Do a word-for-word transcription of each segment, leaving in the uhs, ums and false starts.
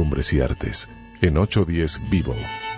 Costumbres y Artes, en ochocientos diez Vivo.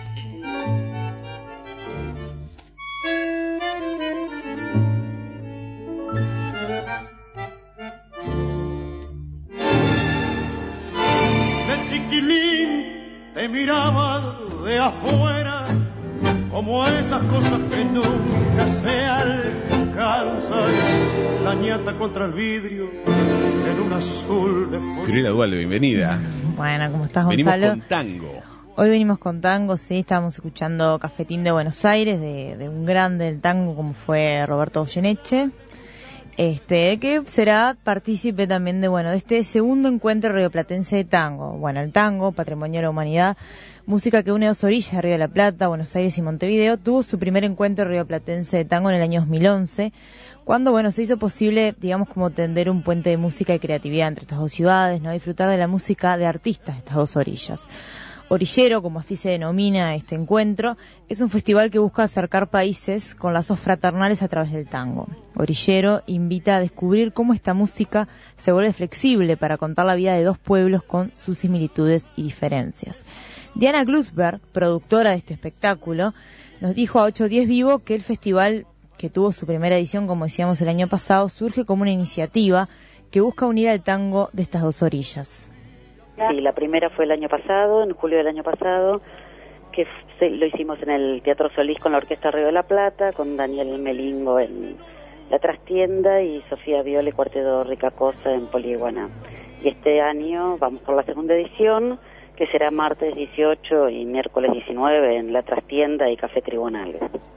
De chiquilín te miraba de afuera, como esas cosas que nunca se alcanzan, la ñata contra el vidrio en un azul de fuego. Fiorella Dualde, bienvenida. Bueno, ¿cómo estás, Gonzalo? Venimos con tango. Hoy venimos con tango, sí, estábamos escuchando Cafetín de Buenos Aires, de, de un grande del tango como fue Roberto Goyeneche, este, que será partícipe también de, bueno, de este segundo encuentro rioplatense de tango. Bueno, el tango, Patrimonio de la Humanidad, música que une dos orillas, Río de la Plata, Buenos Aires y Montevideo, tuvo su primer encuentro rioplatense de tango en el año dos mil once, cuando, bueno, se hizo posible, digamos, como tender un puente de música y creatividad entre estas dos ciudades, ¿no? Disfrutar de la música de artistas de estas dos orillas. Orillero, como así se denomina este encuentro, es un festival que busca acercar países con lazos fraternales a través del tango. Orillero invita a descubrir cómo esta música se vuelve flexible para contar la vida de dos pueblos con sus similitudes y diferencias. Diana Glusberg, productora de este espectáculo, nos dijo a ochocientos diez Vivo que el festival, que tuvo su primera edición, como decíamos, el año pasado, surge como una iniciativa que busca unir al tango de estas dos orillas. Sí, la primera fue el año pasado, en julio del año pasado, que se, lo hicimos en el Teatro Solís con la Orquesta Río de la Plata, con Daniel Melingo en La Trastienda y Sofía Viole Cuarteto Rica Cosa en Poliguaná. Y este año vamos por la segunda edición, que será martes dieciocho y miércoles diecinueve en La Trastienda y Café Tribunales.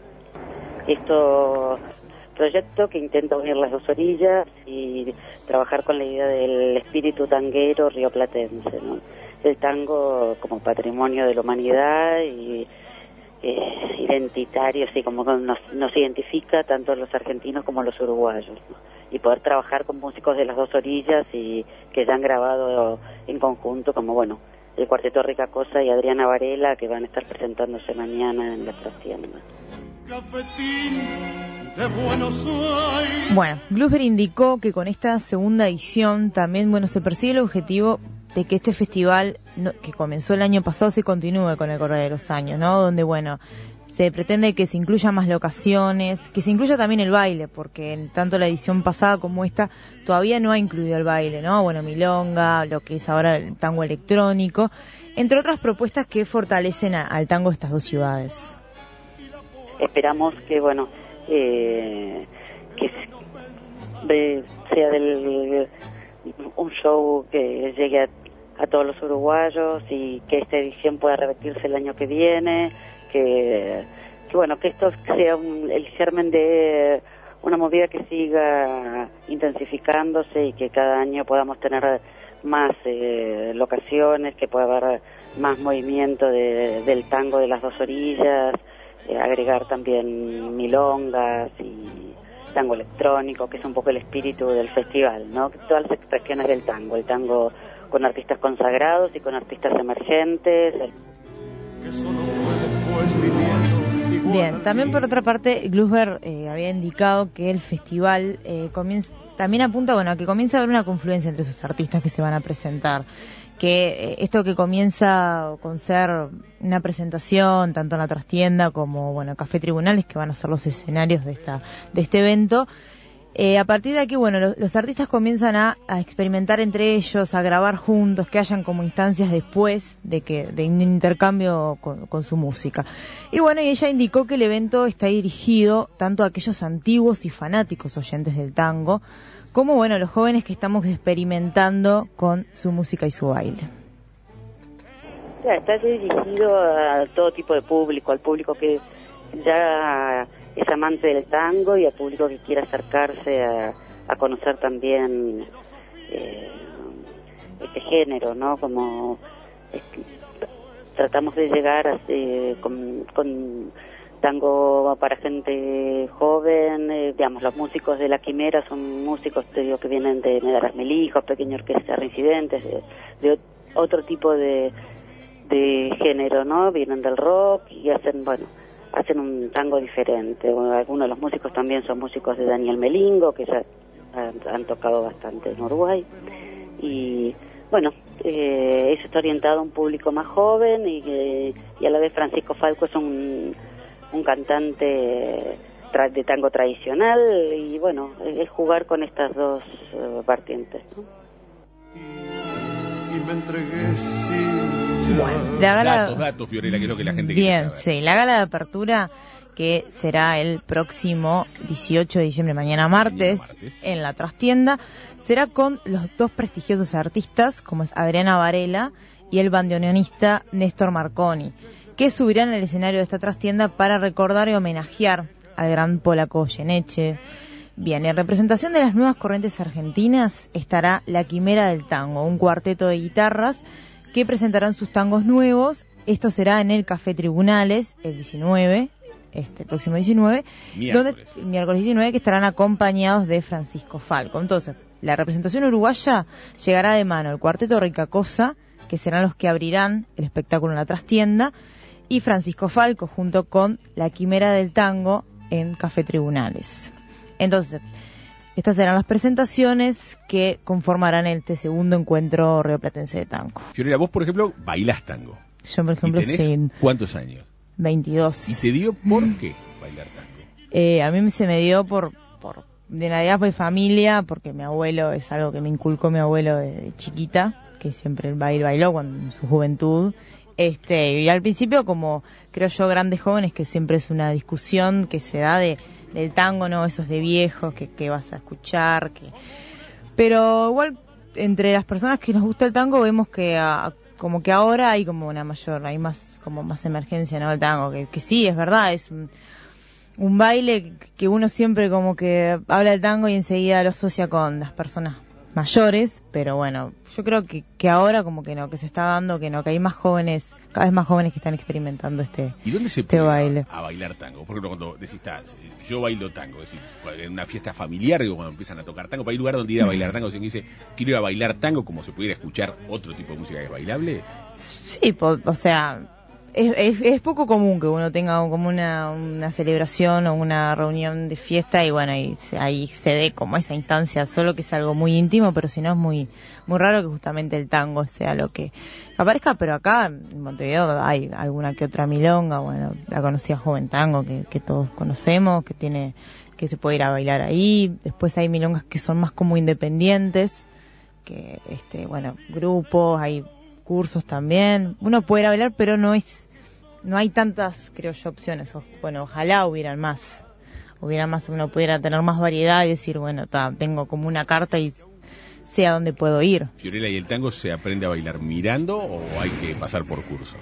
Esto proyecto que intenta unir las dos orillas y trabajar con la idea del espíritu tanguero rioplatense, ¿no? El tango como patrimonio de la humanidad y eh, identitario, así como nos, nos identifica tanto a los argentinos como a los uruguayos, ¿no? Y poder trabajar con músicos de las dos orillas y que ya han grabado en conjunto, como bueno, el Cuarteto Rica Cosa y Adriana Varela, que van a estar presentándose mañana en La Trastienda. Cafetín de Buenos Aires. Bueno, Glusberg indicó que con esta segunda edición también, bueno, se persigue el objetivo de que este festival, no, que comenzó el año pasado, se continúe con el correr de los años, ¿no? Donde, bueno, se pretende que se incluyan más locaciones, que se incluya también el baile, porque tanto la edición pasada como esta todavía no ha incluido el baile, ¿no? Bueno, milonga, lo que es ahora el tango electrónico, entre otras propuestas que fortalecen a, al tango de estas dos ciudades. Esperamos que, bueno, eh, que de, sea del, un show que llegue a, a todos los uruguayos y que esta edición pueda repetirse el año que viene, que, que bueno, que esto sea un, el germen de una movida que siga intensificándose y que cada año podamos tener más eh, locaciones, que pueda haber más movimiento de, del tango de las dos orillas, eh, agregar también milongas y tango electrónico, que es un poco el espíritu del festival, ¿no? Todas las expresiones del tango, el tango con artistas consagrados y con artistas emergentes. El... Bien, también por otra parte, Glusberg eh, había indicado que el festival eh, comienza, también apunta, bueno, a que comienza a haber una confluencia entre esos artistas que se van a presentar, que eh, esto que comienza con ser una presentación tanto en La Trastienda como, bueno, Café Tribunales, que van a ser los escenarios de esta de este evento. Eh, a partir de aquí, bueno, los, los artistas comienzan a, a experimentar entre ellos, a grabar juntos, que hayan como instancias después de que de un intercambio con, con su música. Y bueno, y ella indicó que el evento está dirigido tanto a aquellos antiguos y fanáticos oyentes del tango, como, bueno, los jóvenes que estamos experimentando con su música y su baile. Ya, está dirigido a todo tipo de público, al público que ya es amante del tango y al público que quiera acercarse a, a conocer también eh, este género, ¿no? Como es, tratamos de llegar a, eh, con, con tango para gente joven, eh, digamos, los músicos de La Quimera son músicos, te digo, que vienen de Medaras Melijos, Pequeña Orquesta Reincidentes, de, de otro tipo de, de género, ¿no? Vienen del rock y hacen, bueno, hacen un tango diferente. Bueno, algunos de los músicos también son músicos de Daniel Melingo, que ya han, han tocado bastante en Uruguay. Y bueno, eh, eso está orientado a un público más joven y, eh, y a la vez Francisco Falco es un, un cantante tra de tango tradicional y bueno, es jugar con estas dos uh, vertientes, ¿no? Y me entregué sin bueno, la gala... Datos, datos, Fiorella, que es lo que la gente Bien, quiere saber. sí, la gala de apertura que será el próximo dieciocho de diciembre, mañana martes, Mañana martes. en la trastienda, será con los dos prestigiosos artistas, como es Adriana Varela y el bandoneonista Néstor Marconi, que subirán al escenario de esta trastienda para recordar y homenajear al gran polaco Goyeneche. Bien, en representación de las nuevas corrientes argentinas estará La Quimera del Tango, un cuarteto de guitarras que presentarán sus tangos nuevos. Esto será en el Café Tribunales el diecinueve, este próximo diecinueve, Miércoles. donde miércoles diecinueve, que estarán acompañados de Francisco Falco. Entonces, la representación uruguaya llegará de mano el cuarteto Rica Cosa, que serán los que abrirán el espectáculo en la trastienda, y Francisco Falco junto con La Quimera del Tango en Café Tribunales. Entonces, estas serán las presentaciones que conformarán este segundo encuentro rioplatense de tango. Fiorella, vos, por ejemplo, bailás tango. Yo, por ejemplo, ¿Y tenés sí, cuántos años? veintidós. ¿Y te dio por qué bailar tango? Eh, a mí se me dio por, por de Navidad fue familia, porque mi abuelo es algo que me inculcó mi abuelo desde chiquita, que siempre el baile bailó cuando, en su juventud. Este, y al principio, como creo yo, grandes jóvenes, que siempre es una discusión que se da de del tango, no, esos de viejos, que, que vas a escuchar, que pero igual entre las personas que nos gusta el tango vemos que a, como que ahora hay como una mayor, hay más como más emergencia, ¿no? El tango, que, que sí, es verdad, es un, un baile que uno siempre como que habla del tango y enseguida lo asocia con las personas mayores, pero bueno, yo creo que, que ahora como que no, que se está dando, que no, que hay más jóvenes, cada vez más jóvenes que están experimentando este, ¿Y dónde se este puede baile. A, a bailar tango? Por ejemplo, cuando decís, "Ta, yo bailo tango", es decir, en una fiesta familiar, digo, cuando empiezan a tocar tango, ¿hay lugar donde ir a bailar tango? Si alguien dice, quiero ir a bailar tango, como se pudiera escuchar otro tipo de música que es bailable. Sí, po, o sea, es, es, es poco común que uno tenga como una, una celebración o una reunión de fiesta y bueno, y se, ahí se dé como esa instancia, solo que es algo muy íntimo, pero si no es muy muy raro que justamente el tango sea lo que aparezca, pero acá en Montevideo hay alguna que otra milonga, bueno, la conocida Joven Tango que, que todos conocemos, que tiene que se puede ir a bailar ahí. Después hay milongas que son más como independientes, que este bueno, grupos, hay cursos también, uno puede ir a bailar, pero no es no hay tantas, creo yo, opciones. O, bueno, ojalá hubieran más, hubiera más, uno pudiera tener más variedad y decir, bueno, ta, tengo como una carta y sé a dónde puedo ir. Fiorella, ¿y el tango se aprende a bailar mirando o hay que pasar por curso?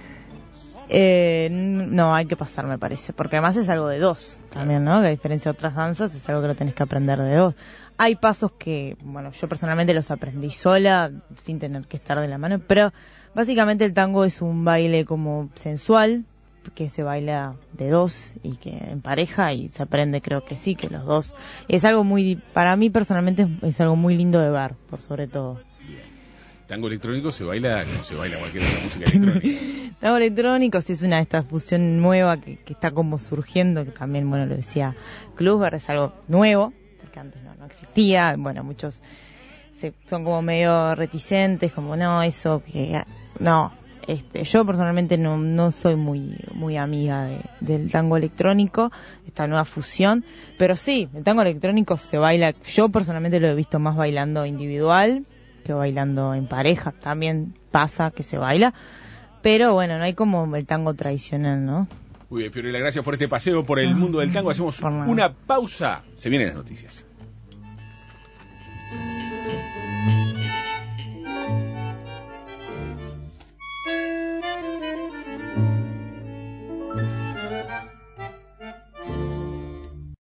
Eh, no, hay que pasar, me parece, porque además es algo de dos también, ¿no? Que a diferencia de otras danzas es algo que lo tenés que aprender de dos. Hay pasos que, bueno, yo personalmente los aprendí sola, sin tener que estar de la mano, pero básicamente el tango es un baile como sensual, que se baila de dos y que en pareja, y se aprende, creo que sí, que los dos. Es algo muy, para mí personalmente es algo muy lindo de ver, por sobre todo. Bien. Tango electrónico se baila, no se baila cualquier otra música electrónica. Tango electrónico sí es una de estas fusión nueva que, que está como surgiendo, que también, bueno, lo decía Klusberg, es algo nuevo, porque antes no, no existía, bueno, muchos se, son como medio reticentes, como no, eso que, no, este, yo personalmente no, no soy muy, muy amiga de, del tango electrónico, esta nueva fusión, pero sí, el tango electrónico se baila, yo personalmente lo he visto más bailando individual, que bailando en pareja, también pasa que se baila, pero bueno, no hay como el tango tradicional, ¿no? Muy bien, Fiorella, gracias por este paseo por el mundo del tango. Hacemos una pausa, se vienen las noticias.